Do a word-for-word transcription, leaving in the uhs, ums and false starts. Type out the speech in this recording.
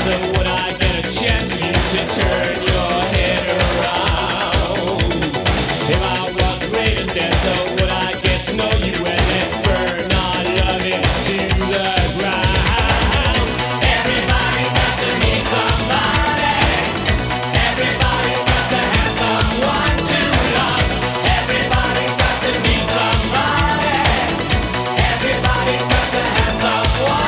So would I get a chance for you to turn